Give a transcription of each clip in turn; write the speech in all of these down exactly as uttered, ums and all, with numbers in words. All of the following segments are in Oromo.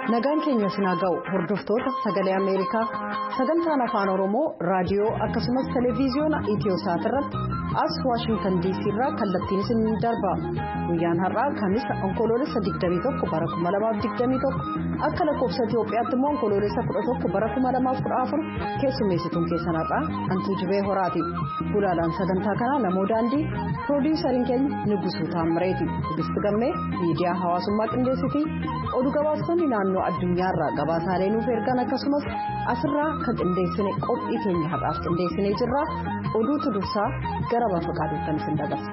nagaan keenya sinaa ga'u hordoftoota sagalee Ameerikaa sagantaan afaan Oromoo raadiyoo akkasumas televiziyoona Itiyoosaat irratti as Waashingtan D C irraa kallattiin isin darba guyyaan har'aa Kamisa onkoloolessa digdamii tokko bara kuma lamaaf digdamii tokko akka lakkoofsa Itoophiyaatti immoo onkoloolessa kudha tokko bara kuma lamaaf kudha afur keessummeessituun keessan har'aa Antuu Jibee Horaati. Gulaalaan sagantaa kanaa namoo daandii piroodiisariin keenya Nugusuu Taammireeti. Bisti gammee miidiyaa hawaasummaa qindeessitii oduu gabaastonni naannoo addunyaarraa gabaasaalee nuuf ergan akkasumas asirraa kan qindeessine qophii keenya har'aaf qindeessinee jirra. Oduutu dursaa gara baafaqaaduuttan isin dabarsa.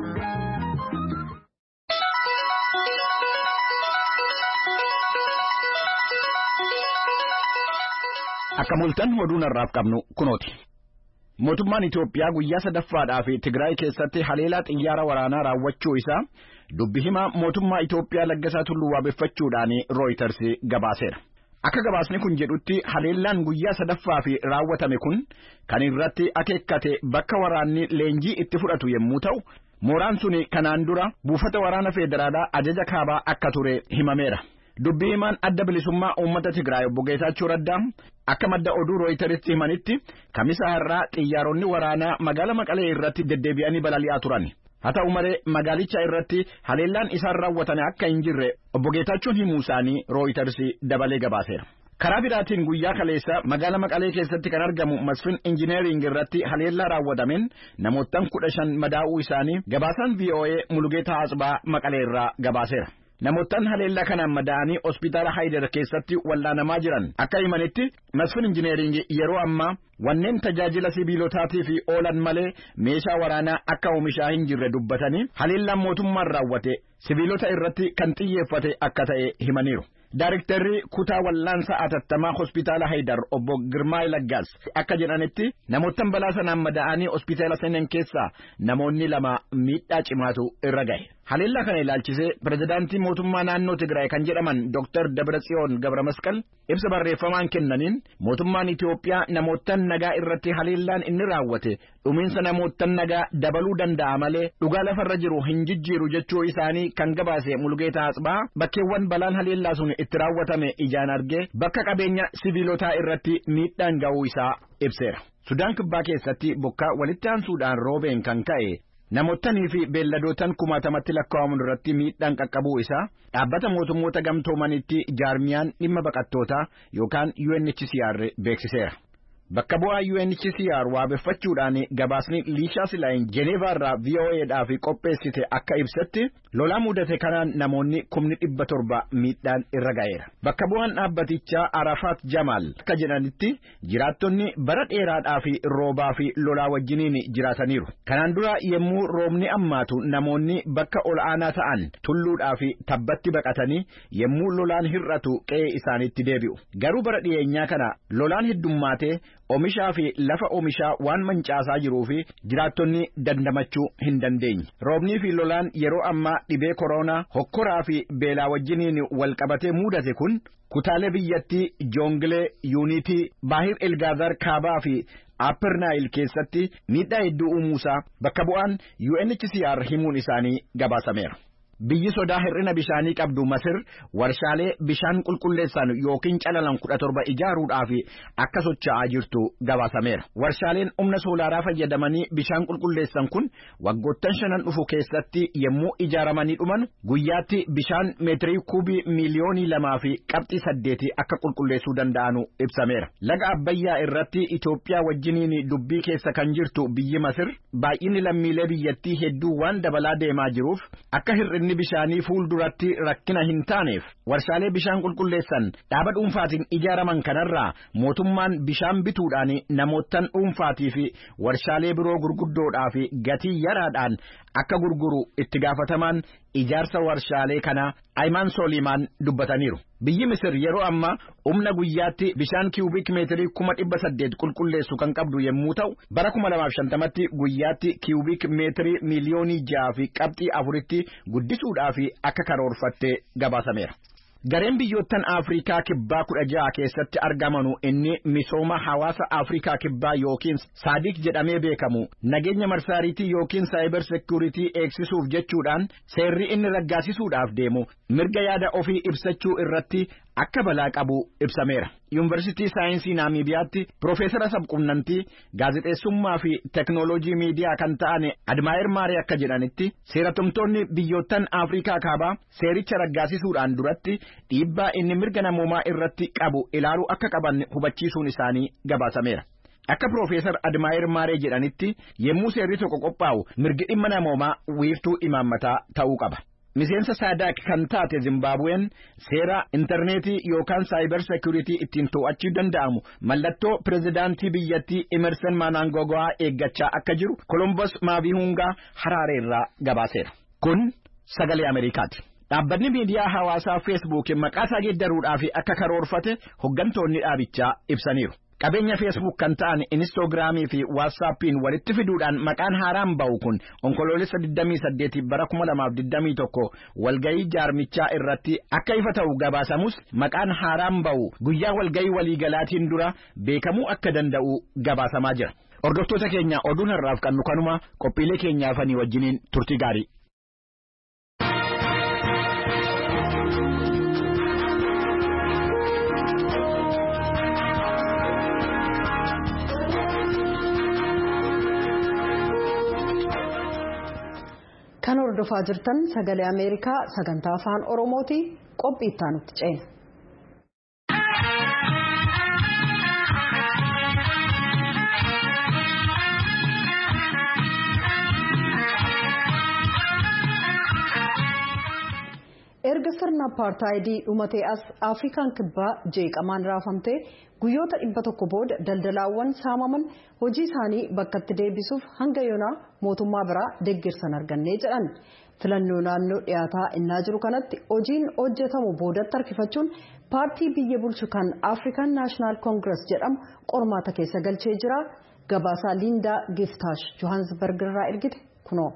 Akka mul'atan oduun har'aaf qabnu kunooti. Mootummaan Itoophiyaa guyyaa sadaffaadhaa fi Tigraay keessatti haleelaa xiyyaara waraanaa raawwachuu isaa dubbi himaa mootummaa Itoophiyaa Laggasaa Tulluu waabeffachuudhaan Reuters gabaaseera. Akka gabaasni kun jedhutti haleellaan guyyaa sadaffaa fi raawwatame kun kan irratti akeekkate bakka waraanni leenjii itti fudhatu yommuu ta'u, mooraan suni kanaan dura buufata waraana federaalaa ajaja kaabaa akka ture himameera. Dubbi himaan adda bilisummaa uummata Tigraay obbo Geetaachoo Raddaa akka madda oduu Rooyitaritti himanitti Kamisa har'aa xiyyaaronni waraanaa magaala Maqalee irratti deddeebi'anii balali'aa turan. Haa ta'u malee magaalicha irratti haleellaan isaan raawwatane akka hin jirre obbo Geetaachoon himuu isaanii Rooyitars dabalee gabaaseera. Karaa biraatiin guyyaa kaleessa magaala Maqalee keessatti kan argamu Masfin Injineering irratti haleellaa raawwatameen namoottan kudha shan madaa'uu isaanii gabaasaan V O A Mulugeetaa Asbaa Maqalee irraa gabaaseera. Namoottan haleellaa kanaan madaa'anii hospitaala Haydar keessatti wallaanamaa jiran akka himanitti Masfin Injineering yeroo ammaa wanneen tajaajila sibiilotaatiif oolan malee meeshaa waraanaa akka oomishaa hin jirre dubbatanii haleellaan mootummaan raawwate sibiilota irratti kan xiyyeeffate akka ta'e himaniiru. Daarektarri kutaa wallaansa atattamaa hospitaala Haydar obbo Girmaa Laggaas akka jedhanitti namoottan balaa sanaan madaa'anii hospitaala seenan keessaa namoonni lama miidhaa cimaatu irra gahe. Haleellaa kana ilaalchisee pirezidaantii mootummaa naannoo Tigraay kan jedhaman Dr Dabratsiyoon Gabramasqal ibsa barreeffamaan kennaniin mootummaan Itoophiyaa namoottan nagaa irratti haleellaan inni raawwate dhumiinsa namoottan nagaa dabaluu danda'a malee dhugaa lafarra jiru hin jijjiiru jechuu isaanii kan gabaase Mulugeetaa Asbaa bakkeewwan balaan haleellaa sun itti raawwatame ijaan argee bakka qabeenya sibiilotaa irratti miidhaan ga'uu isaa ibseera. Sudaan kibbaa keessatti bokkaa walitti aansuudhaan roobeen kan ka'e namootanii fi beelladootan kumaatamatti lakkaa'aman irratti miidhaan qaqqabuu isaa dhaabbata mootummoota gamtoomanitti jaarmiyaan dhimma baqattootaa yookaan U N H C R beeksiseera. Bakka bu'aa U N H C R waabeffachuudhaan gabaasni Liishaa Silaayin Jeneevaa irraa V O A'dhaaf qopheessite akka ibsetti lolaa mudate kanaan namoonni kumni dhibba torba miidhaan irra ga'eera. Bakka bu'aan dhaabbatichaa Arafaat Jamaal akka jedhanitti jiraattonni bara dheeraadhaa fi roobaa fi lolaa wajjiniin jiraataniiru. Kanaan dura yommuu roobni ammaatu namoonni bakka ol aanaa ta'an tulluudhaa fi tabbatti baqatanii yommuu lolaan hir'atu qe'ee isaaniitti deebi'u. Garuu bara dhiyeenyaa kana lolaan heddummaatee oomishaa fi lafa oomishaa waan mancaasaa jiruu fi jiraattonni dandamachuu hin dandeenye. Roobnii fi lolaan yeroo ammaa dhibee koronaa hokkoraa fi beelaa wajjiniin wal qabatee mudate kun kutaalee biyyattii Joongilee, Yuunitii, Baahir Elgaazar Kaabaa fi Upper Nile keessatti miidhaa hedduu uumuusaa bakka bu'aan U N H C R himuun isaanii gabaasameera. Biyyi sodaa hir'ina bishaanii qabdu Masir warshaalee bishaan qulqulleessan yookiin calalan kudha torba ijaaruudhaaf akka socho'aa jirtu gabaasameera. Warshaaleen humna soolaaraa fayyadamanii bishaan qulqulleessan kun waggoottan shanan dhufu keessatti yommuu ijaaramanii dhuman guyyaatti bishaan meetirii kuubii miiliyoonii lamaa fi qabxii saddeeti akka qulqulleessuu danda'anu ibsameera. Laga Abbayyaa irratti Itoophiyaa wajjiniin dubbii keessa kan jirtu biyyi Masir baay'inni lammiilee biyyattii hedduu waan dabalaa deemaa jiruuf akka hir'inni bishaanii fuulduratti rakkina hin taaneef warshaalee bishaan qulqulleessan dhaaba dhuunfaatiin ijaaraman kanarraa mootummaan bishaan bituudhaan namoottan dhuunfaatii fi warshaalee biroo gurguddoodhaa fi gatii yaraadhaan akka gurguru itti gaafatamaan ijaarsa warshaalee kana Aymaan Solimaan dubbataniiru. Biyyi Misir yeroo ammaa humna guyyaatti bishaan kiubik meetirii kuma dhibba saddeet qulqulleessu kan qabdu yommuu ta'u bara kuma lamaaf shantamatti guyyaatti kiubik meetirii miiliyoonii ja'a fi qabxii afuritti guddisuudhaaf akka karoorfatte gabaasameera. Gareen biyyoottan Afrikaa kibbaa kudha ja'a keessatti argamanu inni misooma hawaasa Afrikaa kibbaa yookiin Saadiq jedhamee beekamu nageenya marsaariitii yookiin cyber security eegsisuuf jechuudhaan seerri inni raggaasisuudhaaf deemu mirga yaada ofii ibsachuu irratti akka balaa qabu ibsameera. Yuunivarsiitii Saayinsii Naamiibiyaatti Piroofeesara sabquunnamtii gaazexeessummaa fi teknooloojii miidiyaa kan ta'an Admaayer Maaree akka jedhanitti seeratumtoonni biyyoottan Afrikaa kaabaa seericha raggaasisuudhaan duratti dhiibbaa inni mirga namoomaa irratti qabu ilaaluu akka qaban hubachiisuun isaanii gabaasameera. Akka Piroofeesar Admaayer Maaree jedhanitti yemmuu seerri tokko qophaa'u mirgi dhimma namoomaa wiirtuu imaammataa ta'uu qaba. Miseensa Saadaak kan taate Zimbaabuween seera intarneetii yookaan saayibar seekuritii ittiin to'achuu danda'amu mallattoo pirezidaantii biyyattii Emerson Mnangagwa eeggachaa akka jiru Columbus Maavihungaa Haraareerraa gabaaseera. Kun sagalee Ameerikaati. Dhaabbanni miidiyaa hawaasaa Facebook maqaa isaa geeddaruudhaaf akka karoorfate hoggantoonni dhaabichaa ibsaniiru. Qabeenya Facebook kan ta'an Instagramii fi WhatsAppiin walitti fiduudhaan maqaan haaraan ba'u kun onkoloolessa digdamii saddeet bara kuma lamaaf digdamii tokko walgayii jaarmichaa irratti akka ifa ta'u gabaasamus maqaan haaraan ba'u guyyaa walgayii waliigalaatiin dura beekamuu akka danda'u gabaasamaa jira. Hordoftoota keenya oduun har'aaf qabnu kanuma qophiilee keenyaafanii wajjiniin turtii gaarii. Kan hordofaa jirtan sagalee Ameerikaa sagantaa afaan Oromooti qophii itti aanutti ceena. Erga sirna apartaayidii dhumatee as Afrikaan kibbaa jeeqamaan raafamtee guyyoota dhibba tokko booda daldalaawwan saamaman hojii isaanii bakkatti deebisuuf hanga yoonaa mootummaa biraa deeggarsan argannee jedhan. Filannoo naannoo dhiyaataa innaa jiru kanatti hojiin hojjetamu boodatti harkifachuun paartii biyya bulchu kan African National Congress jedhamu qormaata keessa galchee jira. Gabaasaa Lindaa Giftaash Johannesburg irraa ergite kunoo.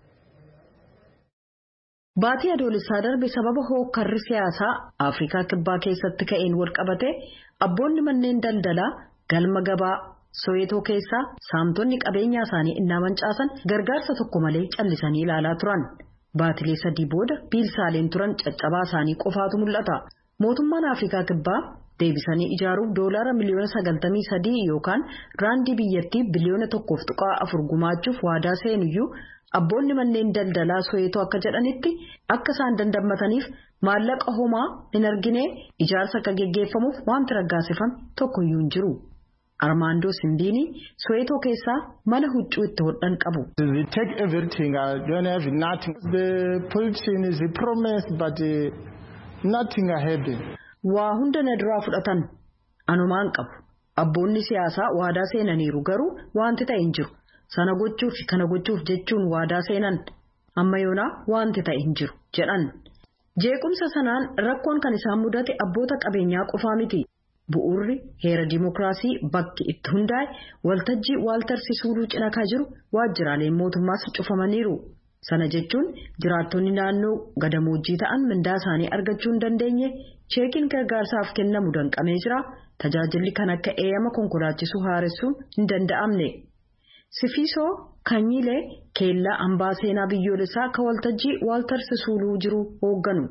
Baatii adoolessaa darbe sababa hookkarri siyaasaa Afrikaa kibbaa keessatti ka'een walqabate abboonni manneen daldalaa galma gabaa Soweetoo keessaa saamtonni qabeenyaa isaanii innaa mancaasan gargaarsa tokko malee callisanii ilaalaa turan. Baatilee sadii booda biilsaaleen turan caccabaa isaanii qofaatu mul'ata. Mootummaan Afrikaa kibbaa deebisanii ijaaruuf doolaara miliyoona sagaltamii sadii yookaan raandii biyyattii biliyoona tokkoof tuqaa afur gumaachuuf waadaa seenuyyuu abboonni manneen daldalaa Soweetoo akka jedhanitti akka isaan dandammataniif maallaqa homaa hin argine ijaarsa akka geggeeffamuuf wanti raggaasifame tokkoyyuu hin jiru. Armaandoo Simbiini Soweetoo keessaa mana huccuu itti hodhan qabu. They take everything. I don't have nothing. The politician is promised but uh, nothing happened. Waa hunda na duraa fudhatan anumaan qabu. Abboonni siyaasaa waadaa seenaniiru garuu wanti ta'e hin jiru. Sana gochuuf kana gochuuf jechuun waadaa seenan amma yoonaa wanti ta'e hin jiru jedhan. Jeequmsa sanaan rakkoon kan isaan mudate abboota qabeenyaa qofaa miti. Bu'uurri heera dimookiraasii bakki itti hundaa'e waltajjii waaltarsisuuduu cina kaa jiru waajjiraaleen mootummaas cufamaniiru. Sana jechuun jiraattonni naannoo gadamoojjii ta'an mindaa isaanii argachuu hin dandeenye cheekiin gargaarsaaf kennamu danqamee jira. Tajaajilli kan akka eeyyama konkolaachisuu haaressuun hin danda'amne. Sifiisoo Kanyiilee keellaa hambaa seenaa biyyoolessaa ka waltajjii waaltarsisuuduu jiru hoogganu.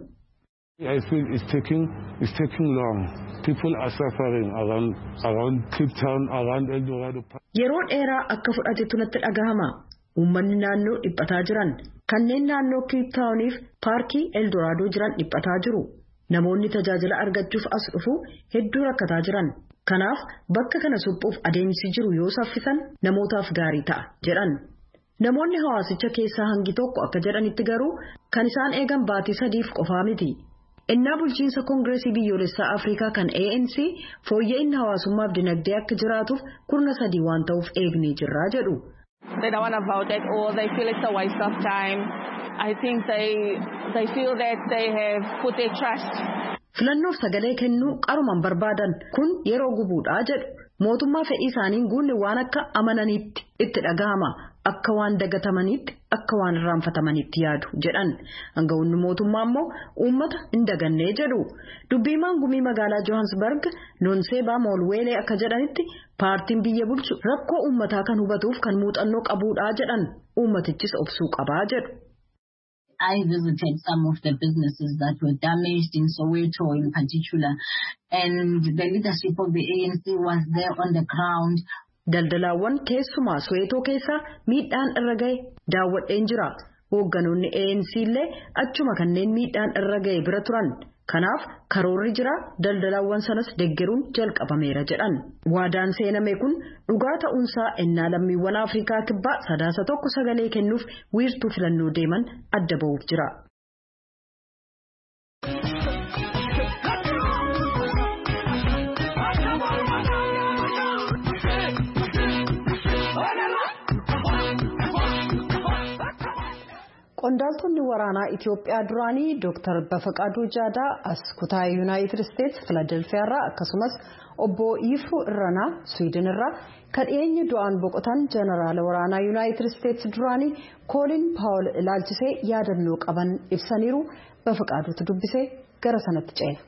I feel it's taking it's taking long. People are suffering around around Cape Town, around Eldorado. Yeroo dheeraa akka fudhatetu natti dhagahama. Uummanni naannoo dhiphataa jiran kanneen naannoo Cape Towniif paarkii Eldorado jiran dhiphataa jiru. Namoonni tajaajila argachuuf as dhufu hedduu rakkataa jiran. Kanaaf bakka kana suphuuf adeemsi jiru yoo saffisan namootaaf gaarii ta'a jedhan. Namoonni hawaasicha keessaa hangi tokko akka jedhanitti garuu kan isaan eegan baatii sadiif qofaa miti. Innaa bulchiinsa Koongireesii biyyoolessaa Afrikaa kan A N C fooyya'inni hawaasummaaf dinagdee akka jiraatuuf kurna sadii waan ta'uuf eegnee jirraa jedhu. They don't want to vote at all. They feel it's a waste of time. I think they they feel that they have put their trust. Filannoof sagalee kennuu qarumaan barbaadan kun yeroo gubuudhaa jedhu. Mootummaa fedhii isaaniin guunne waan akka amananiitti itti dhagahama akka waan dagatamaniitti akka waan irraanfatamaniitti yaadu jedhan. Hanga'oonni mootummaa immoo uummata hin dagannee jedhu. Dubbiimaan gumii magaalaa Johannesburg Nonseba Molweelee akka jedhanitti paartiin biyya bulchu rakkoo uummataa kan hubatuuf kan muuxannoo qabuudhaa jedhan uummatichis obsuu qabaa jedhu. I visited some of the businesses that were damaged in Soweto in particular, and the leadership of the A N C was there on the ground. Daldalaawwan keessumaa Soweetoo keessa miidhaan irra gahe daawwadheen jira. Hoogganoonni A N C illee achuma kanneen miidhaan irra gahe bira turan. Kanaaf karoorri jira daldalaawwan sanas deeggaruun jalqabameera jedhan. Waadaan seename kun dhugaa ta'uunsaa ennaa lammiiwwan Afrikaa kibbaa sadaasa tokko sagalee kennuuf wiirtuu filannoo deeman adda ba'uuf jira. Qondaaltonni waraanaa Itoophiyaa duraanii Dooktar Bafaqaaduu Jaadaa as kutaa Yuunaayitid Isteetsi Filadelfiyaa irraa akkasumas obbo Yifruu Irranaa Swiidin irraa kan dhiyeenya du'aan boqotan jeneraala waraanaa Yuunaayitid Isteetsi duraanii Koolin Paawul ilaalchisee yaadannoo qaban ibsaniiru. Bafaqaaduutu dubbisee gara sanatti ceena.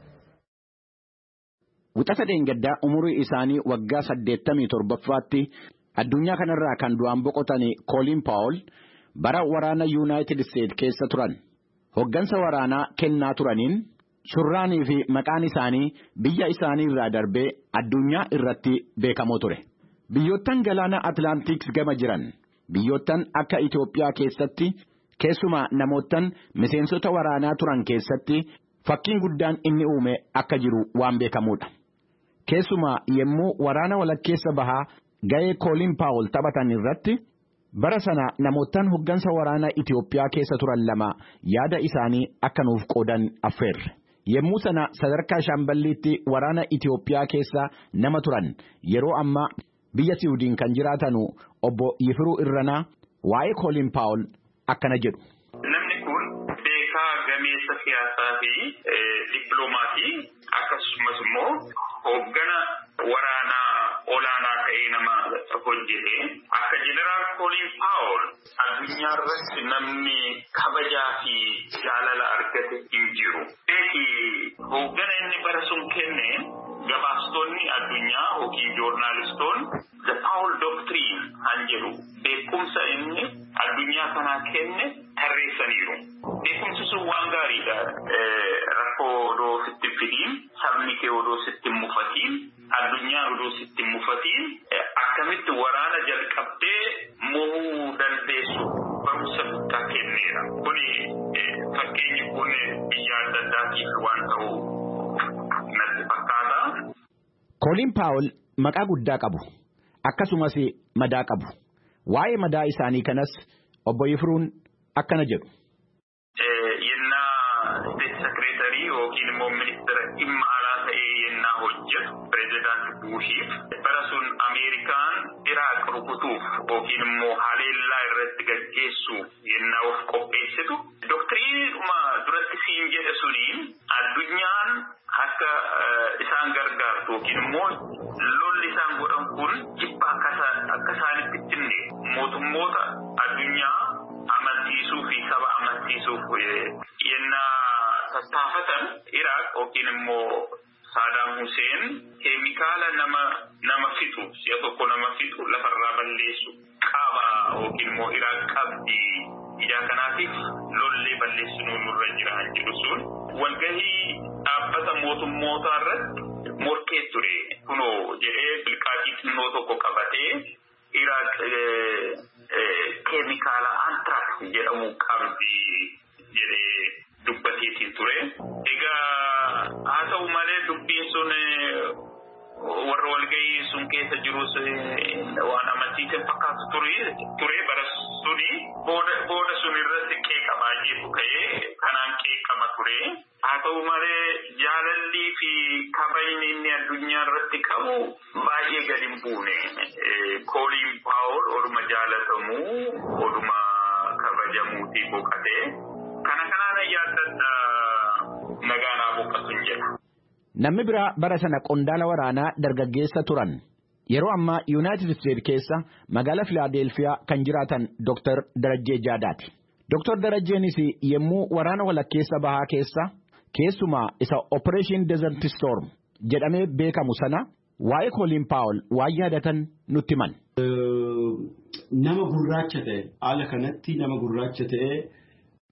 Wixata dheengaddaa umurii isaanii waggaa saddeettamii torbaffaatti addunyaa kanarraa kan du'aan boqotan Koolin Paawul bara waraana United States keessa turan. Hoggansa waraanaa kennaa turaniin surraanii fi maqaan isaanii biyya isaanii irraa darbee addunyaa irratti beekamoo ture. Biyyoottan galaana Atlantiks gama jiran biyyoottan akka Itoophiyaa keessatti keessumaa namoottan miseensota waraanaa turan keessatti fakkiin guddaan inni uume akka jiru waan beekamuudha. Keessumaa yemmuu waraana walakkeessa bahaa ga'ee Koolin Paawul taphatan irratti bara sana namoottan hoggansa waraana Itoophiyaa keessa turan lama yaada isaanii akka nuuf qoodan affeerre. Yemmuu sana sadarkaa shaamballiitti waraana Itoophiyaa keessa nama turan yeroo ammaa biyya Siwiidin kan jiraatanu obbo Yifruu Irranaa waa'ee Koolin Paawul akkana jedhu. Namni kun beekaa gameessa siyaasaa fi dippiloomaasii akkasumas immoo hoggana waraanaa olaanaa ta'ee nama hojjete. Akka jeneraal Koolin Paawul addunyaa irratti namni kabajaa fi jaalala argate hin jiru. Beeki hoggana inni bara sun kenne gabaastonni addunyaa yookiin joornaalistoonni the Paawul Doctrine han jedhu beekumsa inni addunyaa kanaa kenne tarreessaniiru. Beekumsi sun waan gaariidha. Rakkoo odoo sitti fidiin sabni kee odoo sitti mufatiin addunyaan odoo sitti mufatiin akkamitti waraana jalqabdee mohuu dandeessu barumsa guddaa kenneera. Kuni fakkeenyi kun biyya adda addaatiif waan ta'u natti fakkaata. Koolin Paawul maqaa guddaa qabu. Akkasumas madaa qabu. Waa'ee madaa isaanii kanas obbo Yifruun akkana jedhu. Yennaa State Secretary yookiin immoo ministeera dhimma alaa ta'ee yennaa hojjetu pireezidaanti Buushiif bara sun Ameerikaan Iraaq rukutuuf yookiin immoo haleellaa irratti gaggeessuuf yennaa of qopheessitu doktiriinuma duratti siin jedhe suniin addunyaan akka isaan gargaartu yookiin immoo lolli isaan godhan kun jibba akka isaanitti ittinne mootummoota addunyaa amansiisuu fi saba amansiisuuf yennaa tattaafatan Iraaq yookiin immoo Saddam Hussein keemikaala nama nama fixu si'a tokko nama fixu lafarraa balleessu qaba yookiin immoo Iraaq qabdi. Ija kanaatiif lollee balleessinuu nurra jira jedhu sun walgahii dhaabbata mootummootaa irratti morkee ture. Kunoo jedhee bilqaatii xinnoo tokko qabatee Iraaq keemikaala antrax jedhamu qabdi jedhee dubbateetiin ture. Egaa haa ta'u malee dubbiin sun warra walgahii sun keessa jirus waan amansiisan fakkaatu ture bara suni booda sun irratti qeeqa baay'eetu ka'ee kanaan qeeqama ture. Haa ta'u malee jaalallii fi kabajni inni addunyaa irratti qabu baay'ee gadi hin buune. Koolin Paawul oduma jaalatamuu oduma kabajamuutii boqatee kana kanaan yaaddadha nagaanaa boqatuun jedha. Namni biraa bara sana qondaala waraanaa dargaggeessa turan yeroo ammaa United States keessa magaalaa Filaadelfiyaa kan jiraatan Dooktar Darajjee Jaadaati. Dooktar Darajjeenis yemmuu waraana walakkeessa bahaa keessa keessumaa isa Operation Desert Storm jedhamee beekamu sana waa'ee Koolin Paawul waan yaadatan nutti himan. Nama gurraacha ta'e haala kanatti nama gurraacha ta'e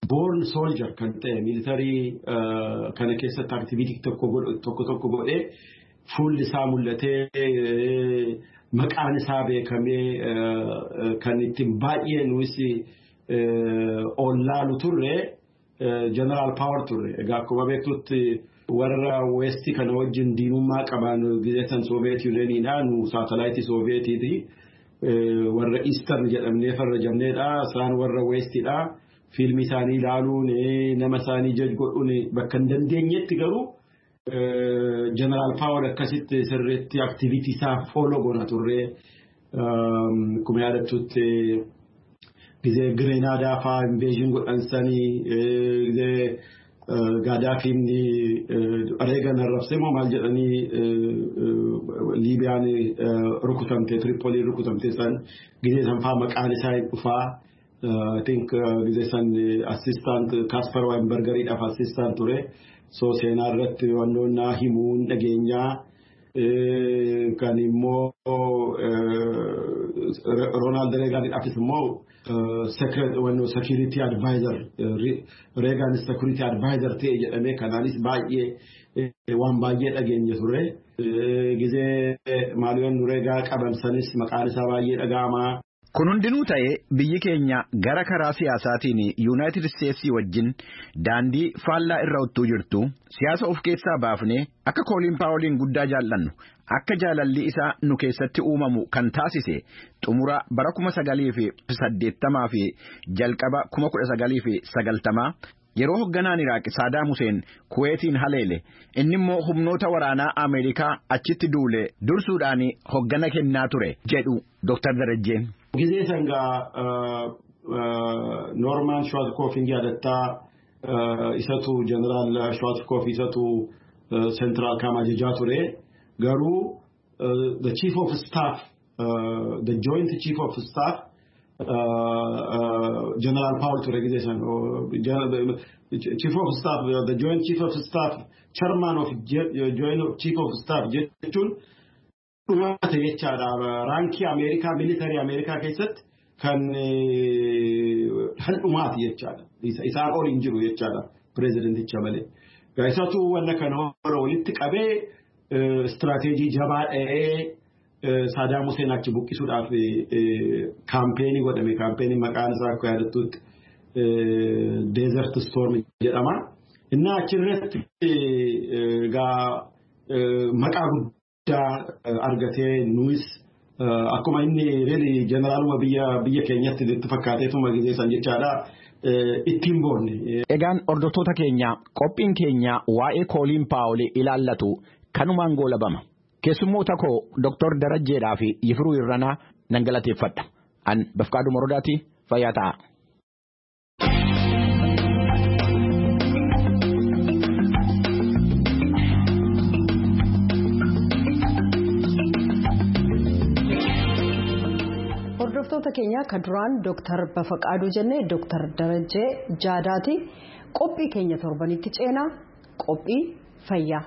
born soldier kan ta'e military kana keessatti activity tokko tokko tokko godhee fuulli isaa mul'atee maqaan isaa beekamee kan ittiin baay'ee nuyi ollaalu turre general power turre. Egaa akkuma beektutti warra west kana wajjin diinummaa qaban gizeetan Soviet Unionidha nu satellite Sovietiti warra eastern jedhamnee farrajamneedha isaan warra westidha. Filmi isaanii ilaaluun nama isaanii judge godhuun bakka hin dandeenyetti garuu general power akkasitti sirriitti activity isaa follow goona turre kuma yaadattutti gizee Grenada faa invasion godhansanii gizee Gaddafiin Reagan arrabsee moo maal jedhanii Liibiyaan rukutamte Tripoli rukutamte san gizee san faa maqaan isaa dhufaa. Uh, I think this uh, is assistant Kasper Weinberger is assistant ture. So senarrat wannona himun dagenya kan immo Ronald Reagan is mo secret when security advisor Reagan security advisor te jedhame kanalis baay'ee waan baay'ee dagenya ture. Gize Manuel Reagan qabamsanis maqaan isaa baay'ee dhagama. Kun hundinuu ta'ee biyyi keenya gara karaa siyaasaatiin United States wajjin daandii faallaa irra uttuu jirtu siyaasa of keessaa baafnee akka Colin Powell guddaa jaallannu akka jaalalli isaa nu keessatti uumamu kan taasise xumura bara kuma sagalii fi saddeettamaa fi jalqaba kuma kudha sagalii fi sagaltamaa yeroo hogganaan Iraaq Saddam Hussein Kuwaitiin haleele inni immoo humnoota waraanaa Ameerikaa achitti duule dursuudhaan hoggana kennaa ture jedhu Doctor Darajjeen. Gize sanga Norman Schwarzkopf ingiadatta isatu General Schwarzkopf isatu Central Kamajaja ture garu the Chief of Staff uh, the Joint Chief of Staff uh, uh, General Paul ture gize san Chief of Staff uh, the Joint Chief of Staff Chairman of Joint Chief of Staff jetun Umate jechaadha ranki America military America keessatti kan hal'umaati jechaadha isaan ol hin jiru jechaadha presidenticha malee gaisatu wanna kan hore walitti qabee strategy jabaa dha'ee Saddam Hussein achi buqqisuudhaaf campaign godhame campaign maqaan isaa akka yaadattutti Desert Storm jedhama inna achirratti gaa maqaa da argate nuis akkuma inni really generaluma biyya biyya keenyatti itti fakkaateetuma gizee san jechaadha ittiin boonne. Egaan hordoftoota keenya qophiin keenya waa'ee Colin Powell ilaallatu kanumaan goolabama. Keessummoota koo Doctor Darajjeedhaa fi Yifiruu Irranaa nan galateeffadha. An Bafqaaduu Morodaati fayyaa ta'a. Hordoftoota keenya kan duraan Doctor Bafaqaaduu jennee Doctor Darajjee Jaadaati qophii keenya torbanitti ceenaa qophii fayyaa.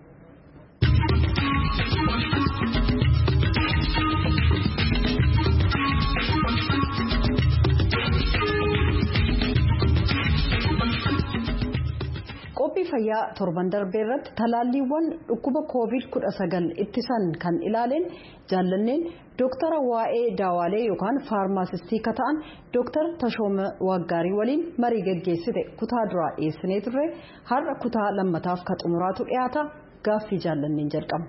Qophii fayyaa torban darbee irratti talaalliiwwan dhukkuba COVID kudha sagal ittisan kan ilaaleen jaallanneen Dooktara waa'ee daawaalee yookaan faarmaasistii ka ta'an Dooktar Tashooma Waggaarii waliin marii gaggeessite kutaa duraa dhiyeessinee turre har'a kutaa lammataaf ka xumuraatu dhiyaata gaaffii jaallanneen jalqaba.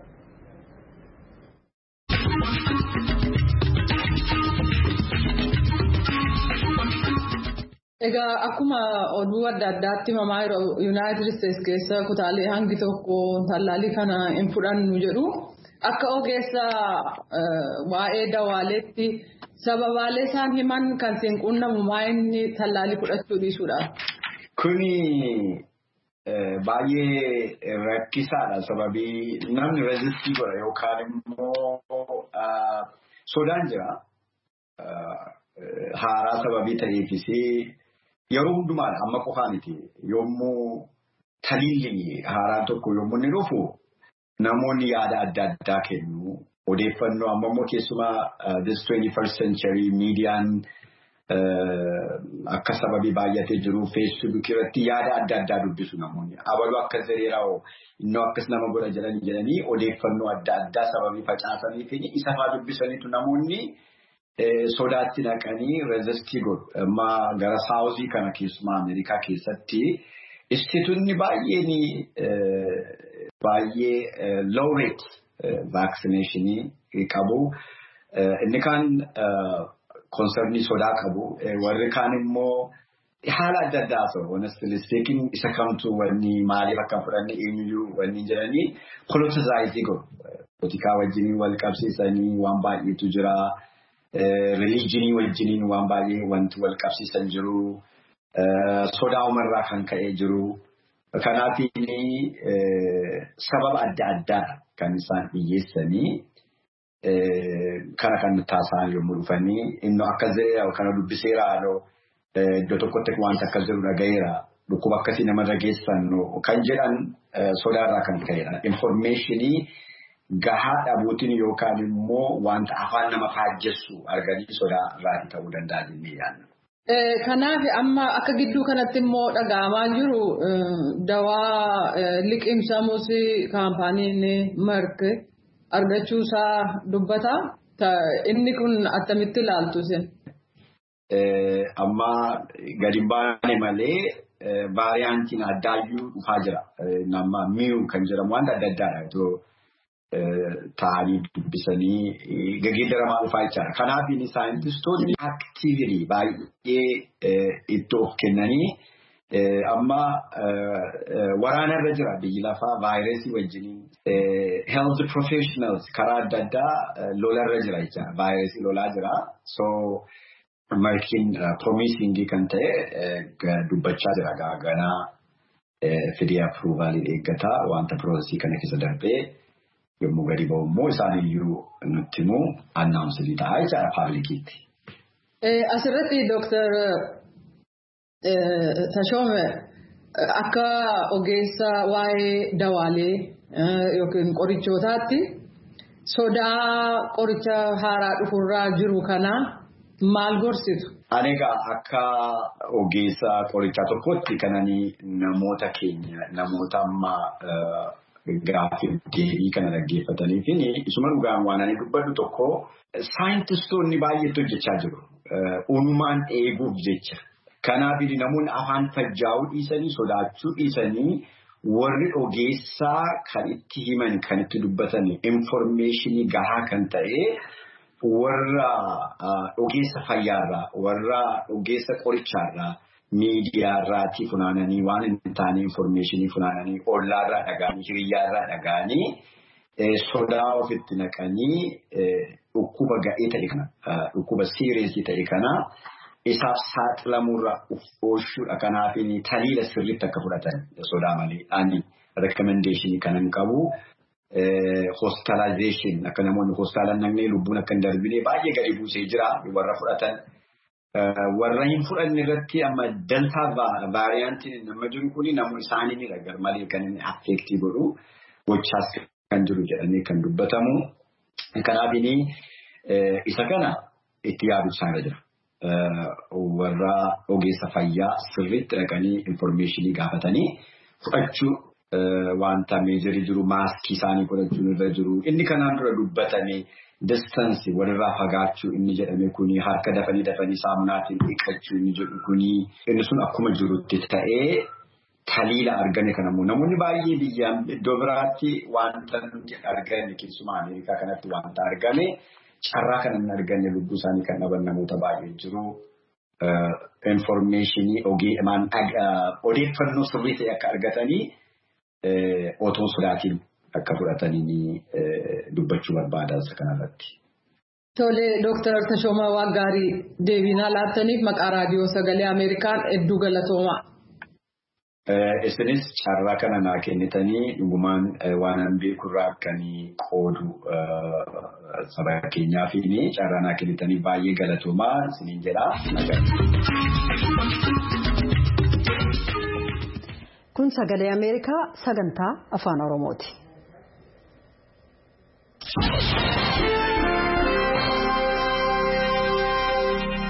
Egaa akkuma oduu adda addaatti mamaa United States keessa kutaalee hangi tokko tallaalii kana hin fudhannu jedhu akka ogeessa waa'ee dawaaleetti sababaalee isaan himan kan siin qunnamu maa'inni tallaalii fudhachuu dhiisuudha. Kuni baay'ee rakkisaadha sababii namni resistii godha yookaan immoo sodaan jira haaraa sababii ta'eefis. Yeroo hundumaan amma qofaa miti yommuu taliilli haaraa tokko yommuu inni dhufu namoonni yaada adda addaa kennu odeeffannoo amma immoo keessumaa this twenty-first century miidiyaan akka sababii baay'atee jiru Facebook irratti yaada adda addaa dubbisu namoonni. Abaluu akka zereeraa'oo innoo akkas nama godha jedhanii jedhanii odeeffannoo adda addaa sababii facaasanii fi isa fa'aa dubbisaniitu namoonni sodaatti naqanii reezistii godhu. Amma gara saawuzii kana keessumaa Ameerikaa keessatti instituutni baay'een baay'ee low rate vaccination qabu. Inni kaan concernii sodaa qabu. Warri kaan immoo haala adda addaa so honestly speaking isa kamtu wanni maaliif akka fudhanne eenyuyyuu wanni jedhanii politicize godhu. Politikaa wajjiniin wal qabsiisanii waan baay'eetu jira. Religionii wajjiniin waan baay'ee wanti wal qabsiisan jiru. Sodaa umarraa kan ka'ee jiru. Kanaaf sababa adda addaa kan isaan dhiyyeessanii kana kan taasisan yommuu dhufanii inni akka zeera kana dubbiseera haaloo iddoo tokkotti wanta akka jiru dhagayeera dhukkuba akkasii namarra geessan kan jedhan sodaarraa kan ka'edha. Informationii gahaa dhabuutiin yookaan immoo wanta afaan nama faajjessu arganii sodaarraa ta'uu danda'a jennee yaadna. Kanaaf amma akka gidduu kanatti immoo dhaga'amaa jiru dawaa liqimsamus kaampaaniin Merck argachuusaa dubbata. Inni kun attamitti ilaaltu isin? Amma gadi baane malee vaariyaantiin addaayyuu dhufaa jira. Nama mi'u kan jedhamu wanta adda addaadha. Taa'anii dubbisanii gaggeedaramaa dhufaa jechaadha. Kanaaf saayintistoonni aktiivii baay'ee itti of kennanii amma waraana irra jira biyyi lafaa vaayirasii wajjiniin health professionals karaa adda addaa lola irra jira jechaadha. Vaayirasii lolaa jira. So Merkiin promisingii kan ta'e dubbachaa jira ganaa fidee approvalii eeggataa wanta piroosesii kana keessa darbee. Yommuu gadi ba'u immoo isaaniyyuu nutti immoo annaamsanii ta'a jechaadha paablikiitti. Asirratti Dooktar Tashoome akka ogeessa waa'ee dawaalee yookiin qorichootaatti sodaa qoricha haaraa dhufurraa jiru kana maal gorsitu? Ani egaa akka ogeessa qorichaa tokkotti kananii namoota keenya namoota amma Gaaffii deebii kana dhaggeeffatanii fi isuma dhugaan waan ani dubbadhu tokko saayintistoonni baay'eetu hojjechaa jiru. Uumamaan eeguuf jecha. Kanaaf namoonni afaan fajjaa'uu dhiisanii sodaachuu dhiisanii warri ogeessaa kan itti himan kan itti dubbatan informationii gahaa kan ta'e warra ogeessa fayyaarraa warra ogeessa qorichaarraa. Miidiyaarraatii funaananii waan hin taane informationii funaananii ollaarraa dhagaanii hiriyyaarraa dhagaanii sodaa ofitti naqanii dhukkuba ga'ee ta'e kana dhukkuba siireesii ta'e kana isaaf saaxilamurraa of oolchuudha. Kanaaf taliila sirriitti akka fudhatan sodaa malee ani recommendation kanan qabu hospitalization akka namoonni hospitaalaan naqnee lubbuun akka hin darbine baay'ee gadi buusee jira warra fudhatan. Warra hin fudhanne irratti amma deltaa vaariyaantiin nama jiru kuni namoonni isaanii ni ragar malee kan inni affeektii godhu gochaas kan jiru jedhamee kan dubbatamu. Kanaaf isa kana itti yaadu isaanii jira. Warra ogeessa fayyaa sirriitti dhaqanii informationii gaafatanii fudhachuu wanta meejarii jiru maaskii isaanii godhachuun irra jiru. Inni kanaan dura dubbatame. Distance walirraa fagaachuu inni jedhame kuni harka dafanii dafanii saamunaatiin dhiqachuu inni jedhu kuni inni sun akkuma jirutti ta'ee taliila argame kanammoo namoonni baay'ee biyyaan iddoo biraatti wanta nuti arganne keessumaa Ameerikaa kanatti wanta argame carraa kan hin arganne lubbuu isaanii kan dhaban namoota baay'ee jiru. Informationii ogeeyyimaan odeeffannoo sirrii ta'e akka argatanii otoo sodaatiin. Akka fudhatanii dubbachuu barbaadan kanarratti. Tole Dooktar Tashoomaa Waggaarii deebinaa laattaniif maqaa raadiyoo sagalee Ameerikaan hedduu galatoomaa. Isinis carraa kana naa kennitanii dhugumaan waan an beekurraa akkanii qoodu saba keenyaa fi carraa naa kennitanii baay'ee galatoomaa isiniin jedha. Kun sagalee Ameerikaa sagantaa afaan Oromooti.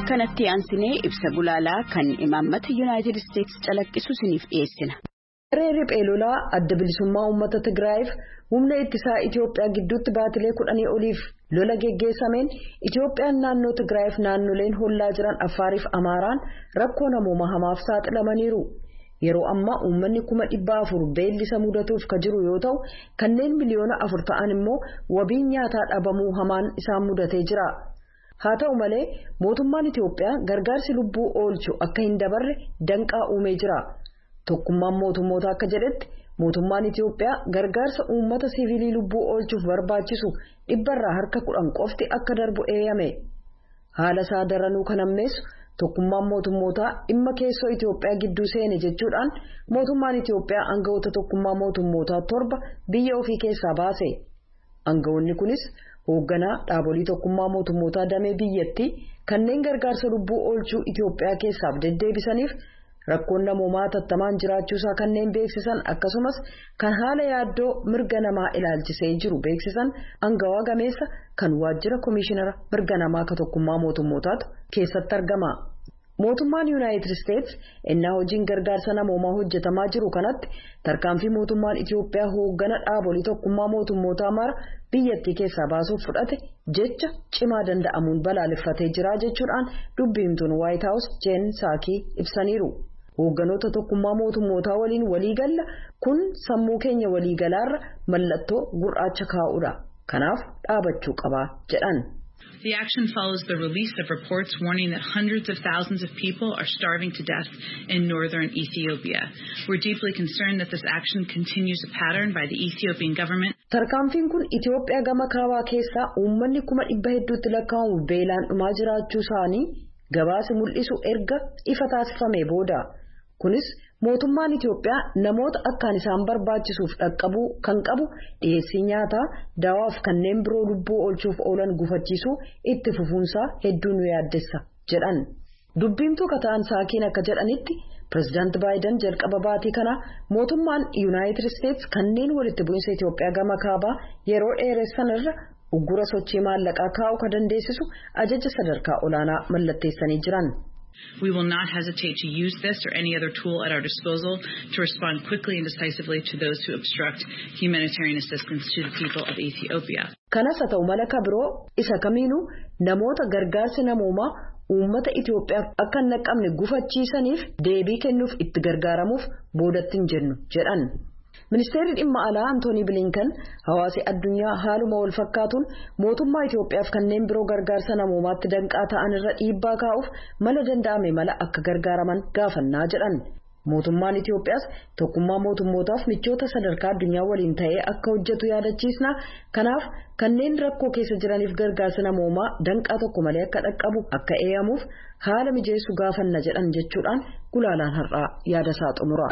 kanatti aansinee ibsa gulaalaa kan imaammata United States calaqqisu isiniif dhiyeessina. Reerri Pheelolaa adda bilisummaa uummata Tigraayiif humna ittisaa Itoophiyaa gidduutti baatilee kudhanii oliif lola geggeessameen Itoophiyaan naannoo Tigraayiif naannoleen hollaa jiran Affaariif Amaaraan rakkoo namoomaa hamaaf saaxilamaniiru. Yeroo ammaa uummanni kuma dhibba afur beellisa mudatuuf ka jiru yoo ta'u kanneen miliyoona afur ta'an immoo wabiin nyaataa dhabamuu hamaan isaan mudatee jira. Haa ta'u malee mootummaan Itoophiyaa gargaarsi lubbuu oolchu akka hin dabarre danqaa uumee jira. Tokkummaan mootummoota akka jedhetti mootummaan Itoophiyaa gargaarsa uummata siviilii lubbuu oolchuuf barbaachisu dhibbarraa harka kudhan qofti akka darbu eeyyame. Haala isaa daranuu kan ammeessu tokkummaan mootummoota dhimma keessoo Itoophiyaa gidduu seene jechuudhaan mootummaan Itoophiyaa aangawoota tokkummaa mootummootaa torba biyya ofii keessaa baase. Aangawoonni kunis hoogganaa dhaabolee tokkummaa mootummootaa damee biyyattii kanneen gargaarsa lubbuu oolchuu Itoophiyaa keessaaf deddeebisaniif rakkoon namoomaa tattamaan jiraachuusaa kanneen beeksisan akkasumas kan haala yaaddoo mirga namaa ilaalchisee jiru beeksisan aangawaa gameessa kan waajjira komishinara mirga namaa ka tokkummaa mootummootaatu keessatti argama. Mootummaan United States ennaa hojiin gargaarsa namoomaa hojjetamaa jiru kanatti tarkaanfii mootummaan Itoophiyaa hooggana dhaabolee tokkummaa mootummootaa mara biyyattii keessaa baasuuf fudhate jecha cimaa danda'amuun balaaleffatee jira jechuudhaan dubbiimtuun White House Jen Psaki ibsaniiru. Hoogganoota tokkummaa mootummootaa waliin waliigalla kun sammuu keenya waliigalaarra mallattoo gurraacha kaa'uudha. Kanaaf dhaabachuu qaba jedhan. The action follows the release of reports warning that hundreds of thousands of people are starving to death in northern Ethiopia. We're deeply concerned that this action continues a pattern by the Ethiopian government. Tarkaanfiin kun Itoophiyaa gama kaabaa keessaa uummanni kuma dhibba hedduutti lakkaa'amu beelaan dhumaa jiraachuu isaanii gabaasa mul'isu erga ifa taasifamee booda. Kunis mootummaan Itoophiyaa namoota akkaan isaan barbaachisuuf dhaqqabuu kan qabu dhiyeessii nyaataa dawaaf kanneen biroo lubbuu oolchuuf oolan gufachiisuu itti fufuunsaa hedduu nu yaaddessa jedhan. Dubbiimtuu kataan saakiin akka jedhanitti pirezidaanti Baayiden jalqaba baatii kana mootummaan United States kanneen walitti bu'insa Itoophiyaa gama kaabaa yeroo dheeressan irra uggura sochii maallaqaa kaa'uu ka dandeessisu ajaja sadarkaa olaanaa mallatteessanii jiran. We will not hesitate to use this or any other tool at our disposal to respond quickly and decisively to those who obstruct humanitarian assistance to the people of Ethiopia. Kanas haa ta'u mala kabiroo isa kamiinuu namoota gargaarsi namoomaa uummata Itoophiyaaf akka hin naqqabne gufachiisaniif deebii kennuuf itti gargaaramuuf boodatti hin jennu jedhan. Ministeerri dhimma alaa Antoonii Bilinkan hawaasi addunyaa haaluma wal fakkaatuun mootummaa Itoophiyaaf kanneen biroo gargaarsa namoomaatti danqaa ta'an irra dhiibbaa kaa'uuf mala danda'ame mala akka gargaaraman gaafannaa jedhan. Mootummaan Itoophiyaas tokkummaa mootummootaaf michoota sadarkaa addunyaa waliin ta'ee akka hojjetu yaadachiisna. Kanaaf kanneen rakkoo keessa jiraniif gargaarsa namoomaa danqaa tokko malee akka dhaqqabu akka eeyyamuuf haala mijeessu gaafanna jedhan jechuudhaan gulaalaan har'aa yaada isaa xumura.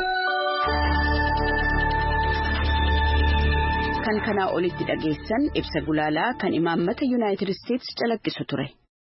Kan kanaa olitti dhageessan ibsa gulaalaa kan imaammata United States calaqqisu ture.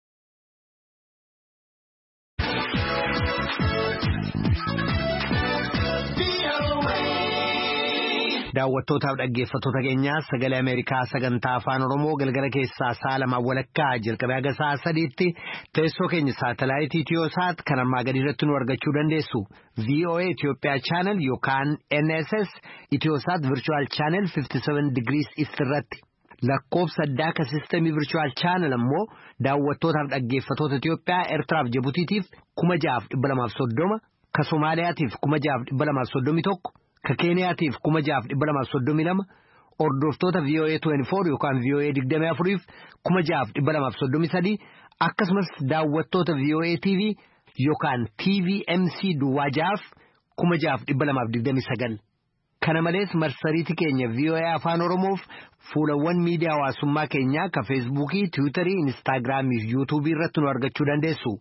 Daawwattootaaf dhaggeeffattoota keenyaa sagalee Ameerikaa sagantaa afaan Oromoo galgala keessaa sa'a lamaa walakkaa jalqabee haga sa'a sadiitti teessoo keenya saatalaayitii Itiyoosaat kan ammaa gadi irratti nu argachuu dandeessu. V O A Itoophiyaa Channel yookaan N S S Itiyoosaat Virtual Channel fifty-seven degrees East irratti. Lakkoofsa addaa ka sistemii Virtual Channel ammoo daawwattootaaf dhaggeeffattoota Itoophiyaa Eertiraaf Jibutiitiif kuma ja'aaf dhibba lamaaf soddoma, ka Somaaliyaatiif kuma ja'aaf dhibba lamaaf soddomii tokko. Ka Keeniyaatiif kuma ja'aaf dhibba lamaaf soddomii lama, hordoftoota V O A twenty-four yookaan V O A digdamii afuriif kuma ja'aaf dhibba lamaaf soddomii sadii, akkasumas daawwattoota V O A T V yookaan T V M C duwwaa ja'aaf kuma ja'aaf dhibba lamaaf digdamii sagal. Kana malees marsariitii keenya V O A Afaan Oromoof fuulawwan miidiyaa hawaasummaa keenyaa ka Feesbuukii, Tiwiitarii, Inistaagiraamii fi Yuutuubii irratti nu argachuu dandeessu.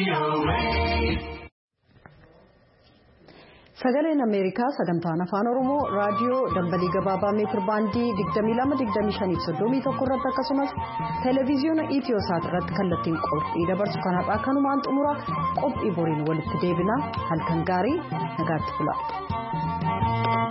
Sagaleen Ameerikaa sagantaan afaan Oromoo raadiyoo dambalii gabaabaa meetir baandii digdamii lama digdamii shanii fi soddomii tokko irratti akkasumas televiziyoona Itiyoosaat irratti kallattiin qophii dabarsu kanarraa kanumaan xumura qophii boriin walitti deebina halkan gaarii nagaatti bula.